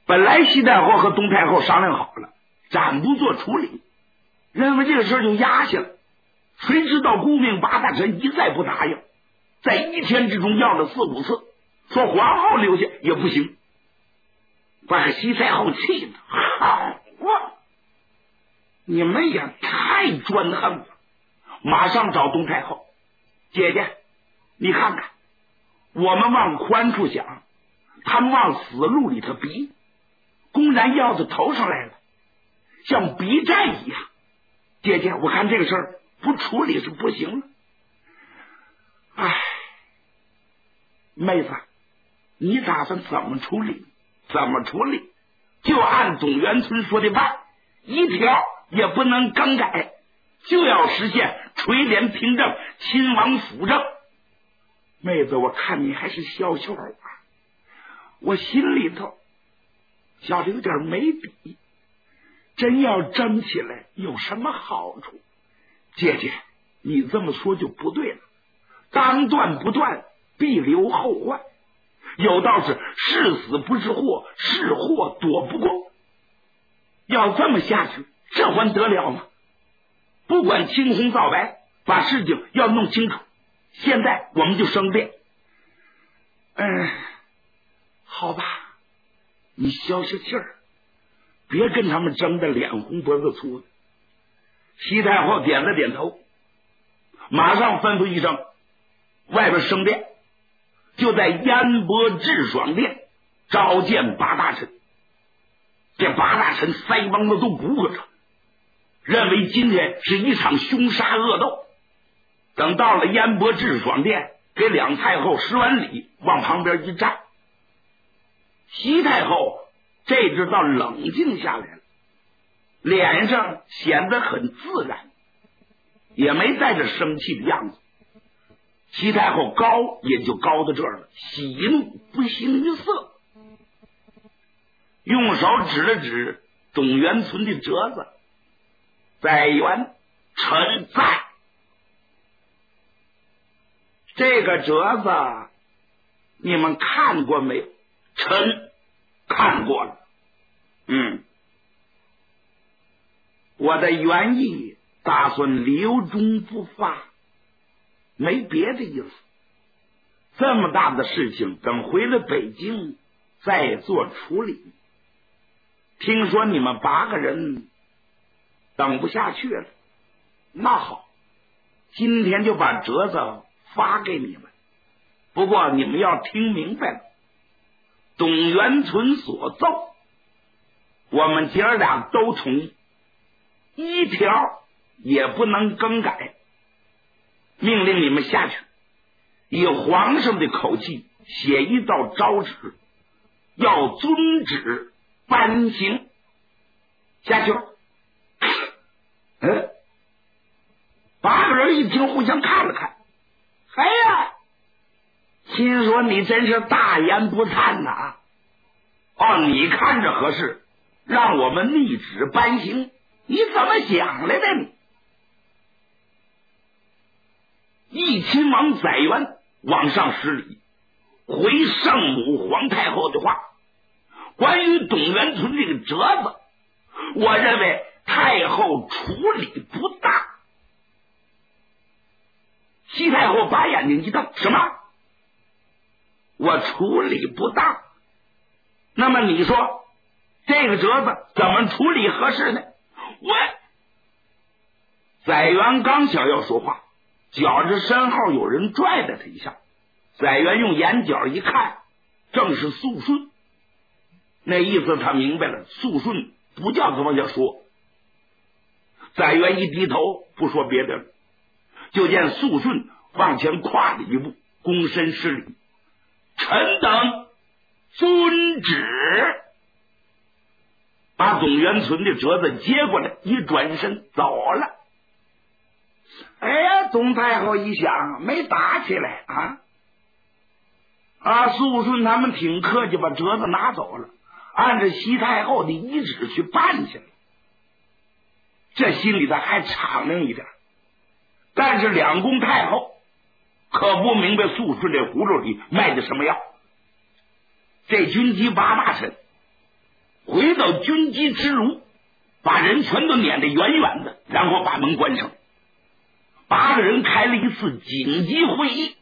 本来西太后和东太后商量好了，暂不做处理，认为这个事就压下了。谁知道顾命八大臣一再不答应，在一天之中要了4、5次，说皇后留下也不行，把西太后气的好啊！你们也太专横了！马上找东太后，姐姐，你看看，我们往宽处想，他们往死路里头逼，公然要到头上来了，像逼战一样。姐姐，我看这个事儿不处理是不行了。哎，妹子，你打算怎么处理？怎么处理？就按董元村说的办，一条也不能更改，就要实现垂帘听政，亲王辅政。妹子，我看你还是消消玩玩，我心里头觉得有点没底，真要争起来有什么好处？姐姐，你这么说就不对了，当断不断，必留后患。有道是是死不是祸，是祸躲不过。要这么下去，这还得了吗？不管青红皂白，把事情要弄清楚。现在我们就生变。好吧，你消消气儿，别跟他们争得脸红脖子粗的。西太后点了点头，马上吩咐一声，外边升殿，就在烟波智爽殿召见八大臣。这八大臣腮帮子都鼓鼓着，认为今天是一场凶杀恶斗。等到了烟波智爽殿，给两太后施完礼，往旁边一站。西太后这知道冷静下来了，脸上显得很自然，也没带着生气的样子。西太后高也就高到这儿了，喜怒不形于色，用手指了指董元存的折子，载元臣在。这个折子你们看过没有？臣看过了。我的原意打算留中不发，没别的意思。这么大的事情，等回了北京再做处理。听说你们8个人等不下去了，那好，今天就把折子发给你们。不过你们要听明白了，董元存所奏，我们姐儿俩都同意，一条也不能更改。命令你们下去，以皇上的口气写一道诏旨，要遵旨颁行。下去了。8个人一听，互相看了看。哎呀，心说你真是大言不惭呐！你看着合适，让我们逆旨颁行，你怎么想来的你？义亲王载元往上施礼，回圣母皇太后的话，关于董元存这个折子，我认为太后处理不当。西太后把眼睛一瞪，什么？我处理不当？那么你说这个折子怎么处理合适呢？载元刚想要说话，觉着身后有人拽了他一下。载元用眼角一看，正是肃顺。那意思他明白了，肃顺不叫他往下说。载元一低头，不说别的了，就见肃顺往前跨了一步，躬身施礼：“臣等遵旨。”把董元存的折子接过来，一转身走了。哎呀，董太后一想，没打起来肃顺他们挺客气，把折子拿走了，按照西太后的遗旨去办去了。这心里头还敞亮一点，但是两宫太后可不明白肃顺这葫芦里卖的什么药。这军机8大臣回到军机之炉，把人全都撵得远远的，然后把门关上。8个人开了一次紧急会议。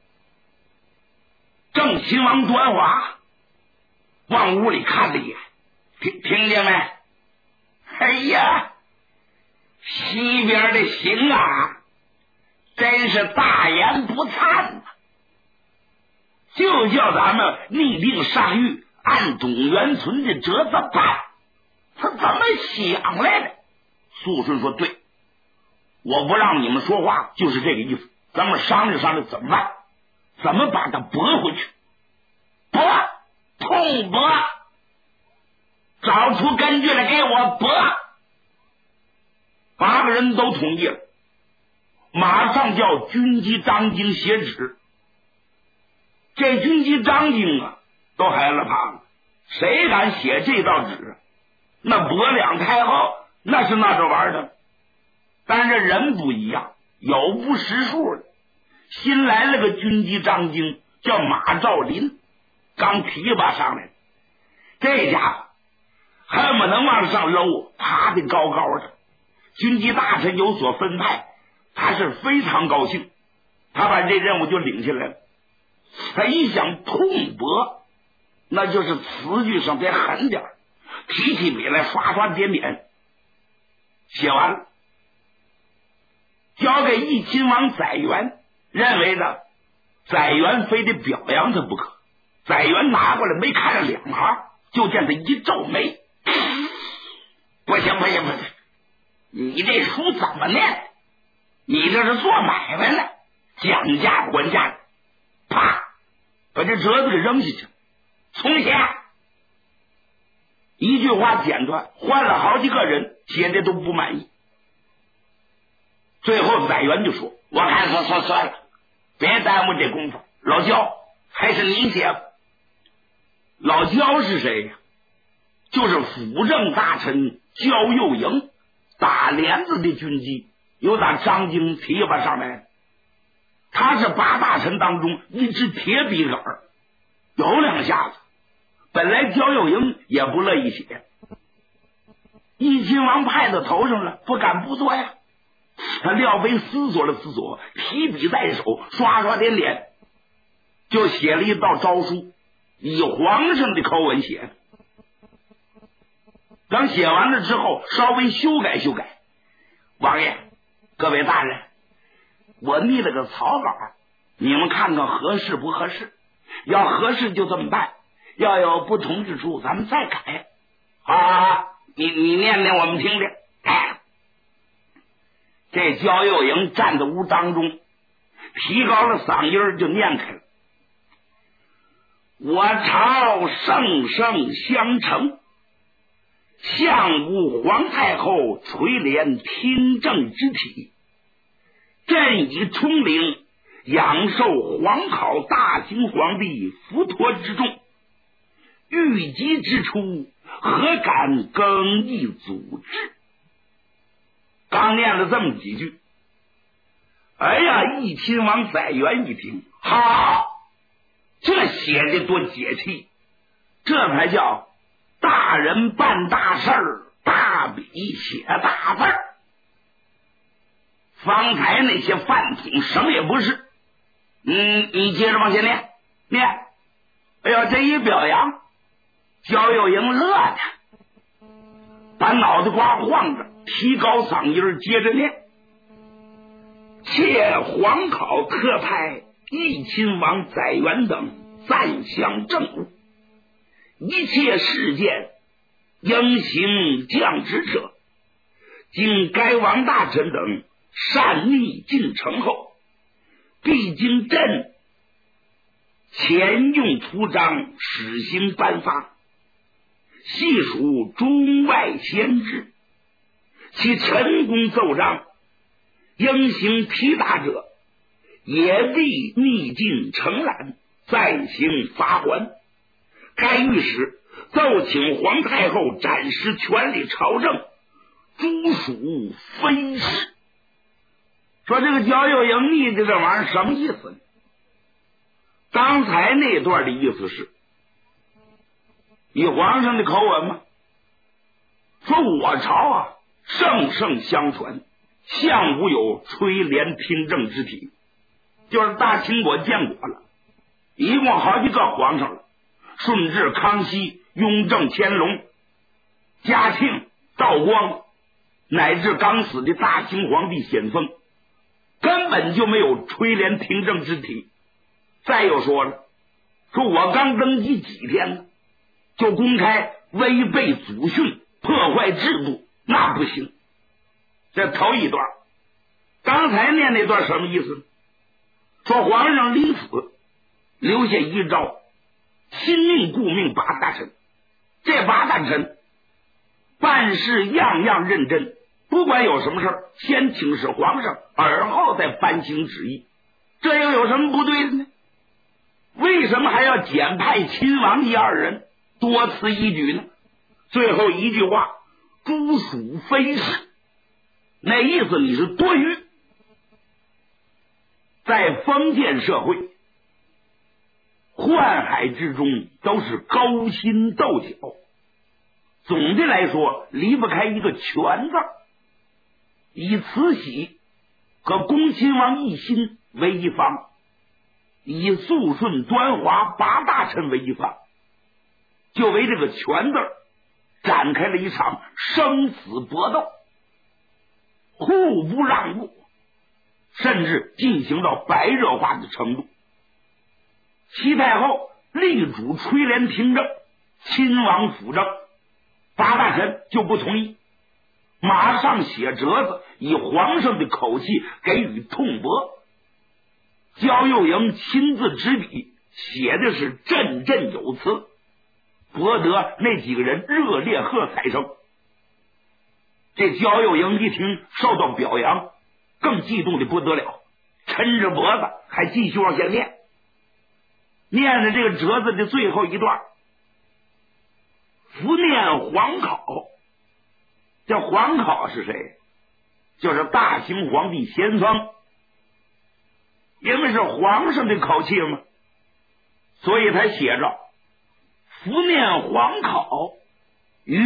郑亲王端华往屋里看了一眼，听见没？哎呀，西边的行啊，真是大言不惭呐！就叫咱们拟定上谕，按董元存的折子办。他怎么想来的？肃顺说：“对，我不让你们说话，就是这个意思。咱们商量商量怎么办，怎么把他驳回去？驳，痛驳，找出根据来给我驳。”8个人都同意了，马上叫军机张京写纸。这军机张京啊，都害了怕了，谁敢写这道纸？那驳两太后那是那着玩的。但是人不一样，有不识数的。新来了个军机张京，叫马兆林，刚提拔上来，这家伙恨不能往上搂，爬得高高的。军机大臣有所分派，他是非常高兴，他把这任务就领下来了。他一想痛驳，那就是词句上得狠点，提起笔来刷刷点点。写完了，交给义亲王载元，认为呢载元非得表扬他不可。载元拿过来没看了2行，就见他一皱眉：“不行，你这书怎么念？你这是做买卖呢，讲价还价。”啪，把这折子给扔下去，重写。一句话简短，换了好几个人写的都不满意。最后载元就说：“我看算了，别耽误这功夫。老焦，还是你写吧。”老焦是谁呀？就是辅政大臣焦佑营，打连子的军机，由打张京提拔上来。他是8大臣当中一支铁笔杆，有2下子。本来焦佑营也不乐意写，义亲王派到头上了，不敢不做呀。他廖飞思索了思索，提笔在手，刷刷点点，就写了一道诏书，以皇上的口吻写的。等写完了之后，稍微修改修改。王爷，各位大人，我拟了个草稿，你们看看合适不合适？要合适就这么办，要有不同之处咱们再改。好，你念念我们听听。哎，这焦佑营站在屋当中，提高了嗓音就念开了：“我朝圣圣相承，相武皇太后垂帘听政之体，朕以冲领仰受皇考大清皇帝伏托之重，欲疾之初，何敢更易组织。”刚念了这么几句，哎呀，义亲王载元一听，好，这写的多解气，这才叫大人办大事儿，大笔写大字儿。方才那些饭桶什么也不是。你接着往前念。哎呀，这一表扬，焦佑营乐的，把脑袋瓜晃着，提高嗓音接着念：“妾皇考特派义亲王载元等暂详政务，一切事件应行降职者，经该王大臣等善逆进城后，必经朕前用图章始行颁发，细数中外先制，其陈功奏章应行提达者，也必逆进承揽，再行罚还。该御史奏请皇太后展示权力朝政，诸属非是。”说这个焦佑营逆的这玩意儿什么意思呢？刚才那段的意思是以皇上的口吻嘛， 说我朝啊，圣圣相传，向无有垂帘听政之体，就是大清国建国了，一共好几个皇上了，顺治、康熙、雍正、乾隆、嘉庆、道光，乃至刚死的大清皇帝咸丰，根本就没有垂帘听政之体。再有说了，说我刚登基几天呢，就公开违背祖训，破坏制度，那不行。这头一段，刚才念那段什么意思呢？说皇上临死留下遗诏，亲命顾命8大臣，这8大臣办事样样认真，不管有什么事先请示皇上，而后再颁行旨意，这又有什么不对的呢？为什么还要简派亲王一2人，多此一举呢？最后一句话，诛属非是，那意思你是多余。在封建社会，宦海之中都是勾心斗角，总的来说离不开一个权字，以慈禧和恭亲王奕欣为一方，以肃顺、端华8大臣为一方，就为这个权字展开了一场生死搏斗，互不让步，甚至进行到白热化的程度。西太后力主垂帘听政，亲王辅政，8大臣就不同意，马上写折子，以皇上的口气给予痛驳。焦佑营亲自执笔，写的是振振有词，博得那几个人热烈喝彩声。这焦佑营一听受到表扬，更激动的不得了，抻着脖子还继续往下念，念的这个折子的最后一段，伏念皇考。这皇考是谁？就是大清皇帝咸丰，因为是皇上的口气嘛，所以他写着伏念皇考于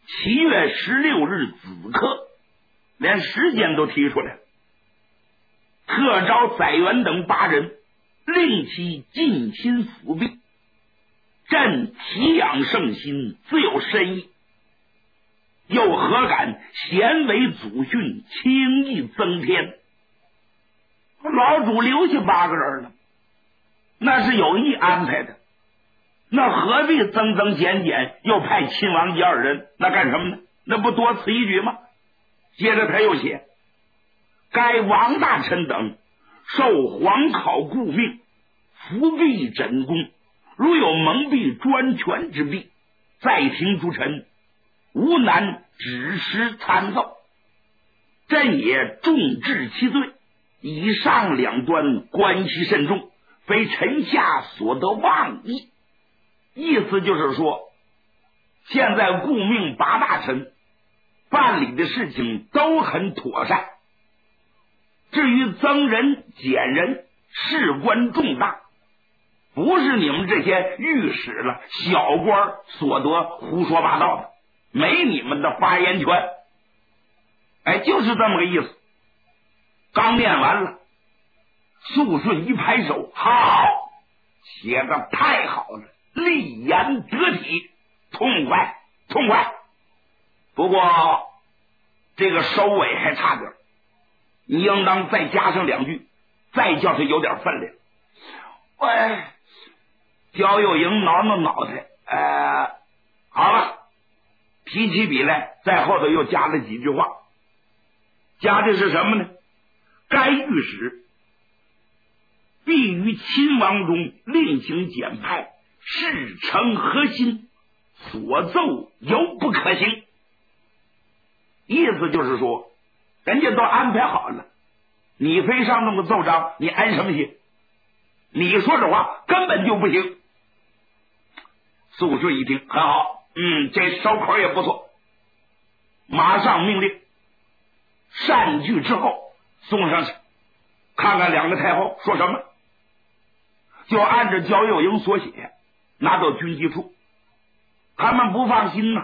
7月16日子刻，连时间都提出来了。特招载元等8人，令其近亲辅弼，朕体养圣心，自有深意。又何敢咸违祖训，轻易增添？老主留下8个人了，那是有意安排的，那何必增增减减，又派亲王1、2人，那干什么呢？那不多此一举吗？接着他又写，该王大臣等受皇考顾命，伏弼枕功，如有蒙蔽专权之弊，在庭诸臣无难指实参奏，朕也重治其罪。以上2端关系甚重，非臣下所得妄议。意思就是说，现在顾命8大臣办理的事情都很妥善，至于增人减人，事关重大，不是你们这些御史了小官所得胡说八道的，没你们的发言权。哎，就是这么个意思。刚念完了，肃顺一拍手，好，写的太好了，立言得体，痛快痛快。不过这个收尾还差点，你应当再加上2句，再叫他有点分量。喂，焦佑营挠挠脑袋，好了，提起笔来，在后头又加了几句话。加的是什么呢？该御史必于亲王中另行简派，事成核心，所奏犹不可行。意思就是说，人家都安排好了，你非上那么奏章，你安什么心？你说这话根本就不行。肃顺一听很好，这收口也不错，马上命令善句之后送上去，看看2个太后说什么，就按照焦佑营所写拿到军机处。他们不放心呢，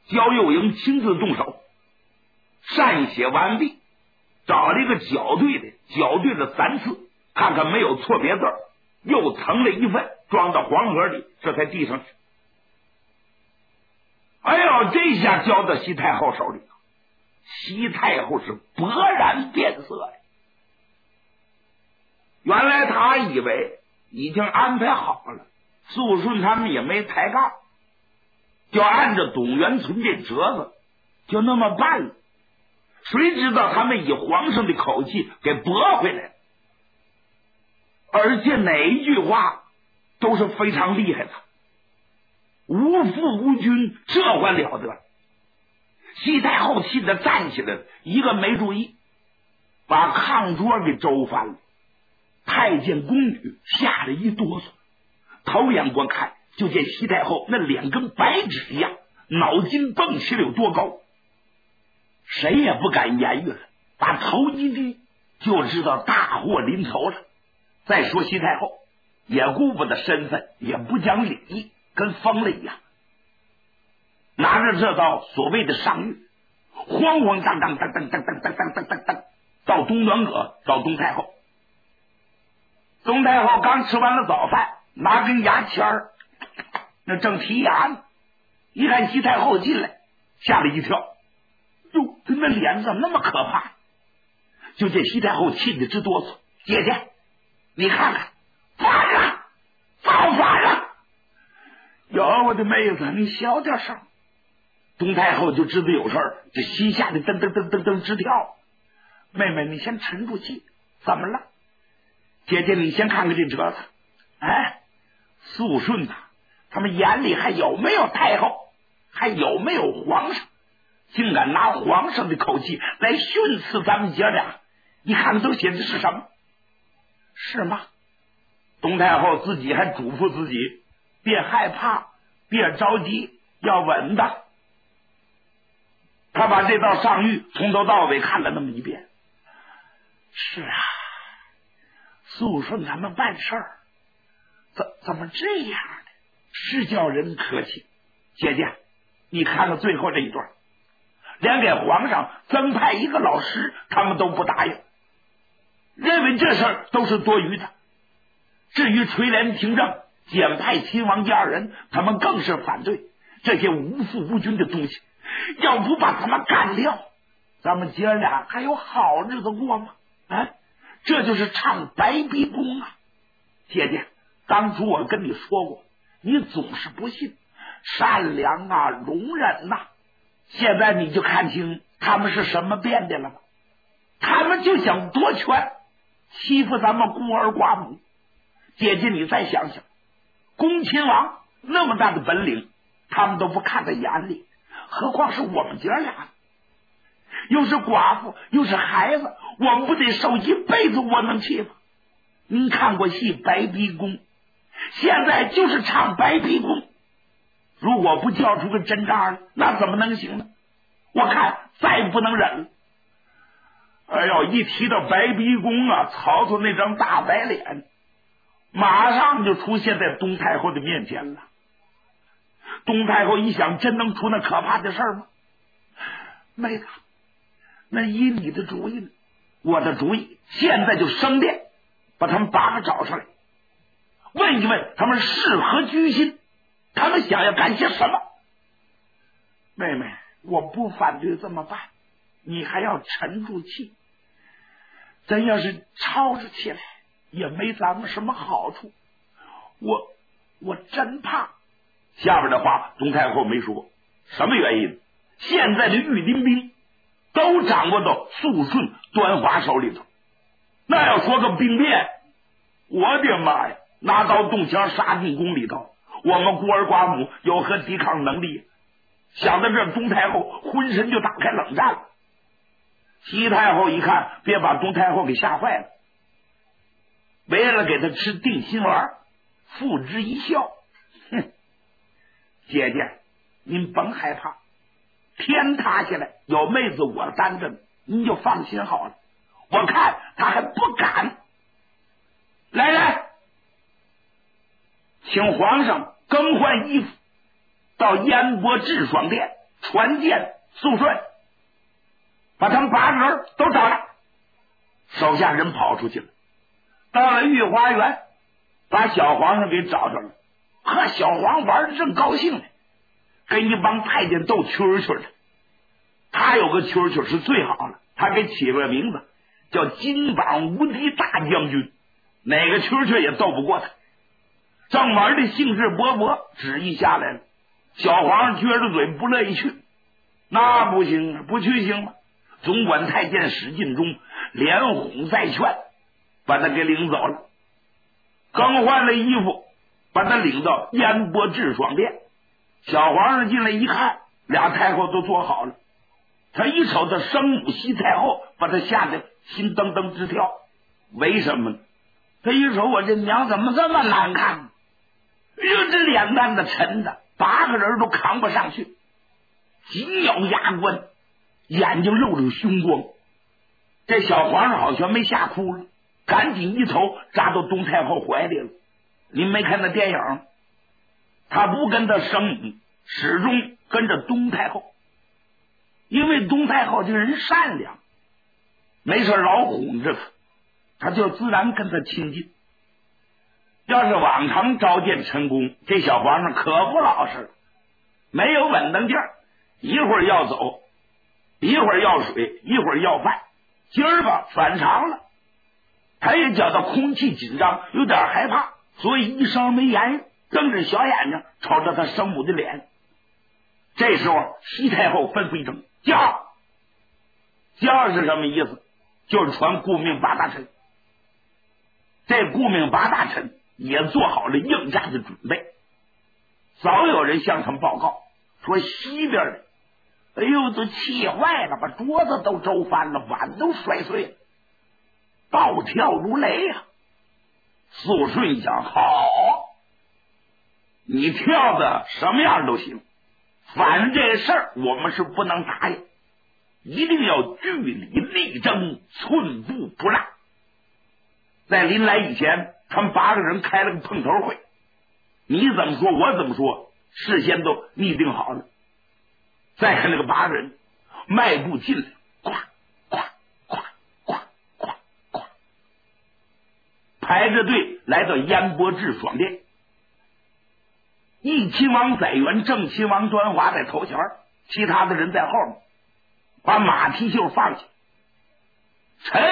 焦佑营亲自动手善写完毕，找了一个校对的，校对了3次，看看没有错别字，又誊了一份，装到黄盒里，这才递上去。哎呦，这下交到西太后手里了。西太后是勃然变色呀！原来他以为已经安排好了，肃顺他们也没抬杠，就按照董元存这折子就那么办了。谁知道他们以皇上的口气给驳回来了，而且哪一句话都是非常厉害的，无父无君，这还了得！西太后气得站起来了，一个没注意，把炕桌给周翻了。太监宫女吓得一哆嗦，头眼观看，就见西太后那脸跟白纸一样，脑筋蹦起了有多高，谁也不敢言语了，把头一低就知道大祸临头了。再说西太后也顾不得身份，也不讲礼仪，跟疯了一样，拿着这道所谓的上谕，慌慌张张噔噔噔噔噔噔噔噔噔到东暖阁找东太后。东太后刚吃完了早饭，拿根牙签儿那正剔牙呢，一看西太后进来，吓了一跳，哟，他那脸怎么那么可怕？就见西太后气得直哆嗦，姐姐你看看，反了，造反了！哟，我的妹子，你小点声。东太后就知道有事儿，这心吓得噔噔噔噔噔直跳。妹妹，你先沉住气，怎么了？姐姐，你先看看这折子。哎，肃顺呐，他们眼里还有没有太后，还有没有皇上？竟敢拿皇上的口气来训斥咱们姐俩，你看看都写的是什么？是吗？东太后自己还嘱咐自己，别害怕，别着急，要稳当。他把这道上谕从头到尾看了那么一遍。是啊，肃顺他们办事儿，怎么这样呢？是叫人可气。姐姐，你看看最后这一段，连给皇上增派一个老师，他们都不答应，认为这事儿都是多余的。至于垂帘听政、简派亲王爷2人，他们更是反对。这些无父无君的东西，要不把他们干掉，咱们姐俩还有好日子过吗？啊，这就是唱白鼻功啊！姐姐，当初我跟你说过，你总是不信，善良啊，容忍呐，现在你就看清他们是什么变的了吧？他们就想夺权，欺负咱们孤儿寡母。姐姐，你再想想，恭亲王那么大的本领，他们都不看在眼里，何况是我们姐俩？又是寡妇，又是孩子，我们不得受一辈子窝囊气吗？您看过戏《白鼻宫》，现在就是唱白鼻宫，如果不叫出个真章，那怎么能行呢？我看再不能忍了。哎呦，一提到白鼻宫啊，曹操那张大白脸马上就出现在东太后的面前了。东太后一想，真能出那可怕的事吗？妹子，那依你的主意呢？我的主意现在就升殿，把他们8个找出来，问一问他们是何居心，他们想要干些什么。妹妹，我不反对这么办，你还要沉住气。真要是吵着起来，也没咱们什么好处。我真怕。下边的话东太后没说，什么原因？现在的御林兵都掌握到肃顺、端华手里头，那要说个兵变，我的妈呀，拿刀动枪杀进宫里头，我们孤儿寡母有何抵抗能力？想到这，东太后浑身就打开冷战了。西太后一看，别把东太后给吓坏了，为了给他吃定心丸，付之一笑。哼，姐姐您甭害怕，天塌下来有妹子我担着，您就放心好了。我看他还不敢。来，请皇上更换衣服，到燕国智爽殿传见肃顺，把他们8个人都找来。手下人跑出去了，到了御花园，把小皇上给找着了。和小皇玩的正高兴呢，跟一帮太监斗蛐蛐呢。他有个蛐蛐是最好了，他给起了个名字叫金榜无敌大将军，哪个蛐蛐也斗不过他。正玩的兴致勃勃，旨意下来了，小皇上撅着嘴不乐意去。那不行啊，不去行吗？总管太监史进忠连哄再劝，把他给领走了。更换了衣服，把他领到烟波治爽殿。小皇上进来一看，俩太后都坐好了。他一瞅他生母西太后，把他吓得心噔噔直跳。为什么呢？他一瞅我这娘怎么这么难看呢？哎呦，这脸蛋子沉的，8个人都扛不上去，紧咬牙关，眼睛露着凶光。这小皇上好像没吓哭了，赶紧一头扎到东太后怀里了。您没看那电影？他不跟他生母，始终跟着东太后，因为东太后这人善良，没事老哄着他就自然跟他亲近。要是往常召见陈宫，这小皇上可不老实了，没有稳当劲儿，一会儿要走，一会儿要水，一会儿要饭。今儿吧反常了，他也觉得空气紧张，有点害怕，所以一声没言，瞪着小眼睛瞅着他生母的脸。这时候西太后吩咐一声叫，叫是什么意思？就是传顾命8大臣。这顾命8大臣也做好了应战的准备。早有人向他们报告说，西边的哎呦都气坏了，把桌子都周翻了，碗都摔碎了，暴跳如雷啊！肃顺讲好，你跳的什么样都行，反正这事儿我们是不能答应，一定要据理力争，寸步不让。在临来以前，他们8个人开了个碰头会，你怎么说我怎么说，事先都拟定好了。再看那个8个人迈步进来，咵咵咵咵咵咵，排着队来到烟波治爽殿。义亲王载元、正亲王端华在头前，其他的人在后面，把马蹄袖放下。臣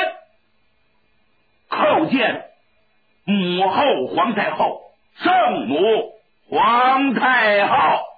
叩见母后皇太后，圣母皇太后。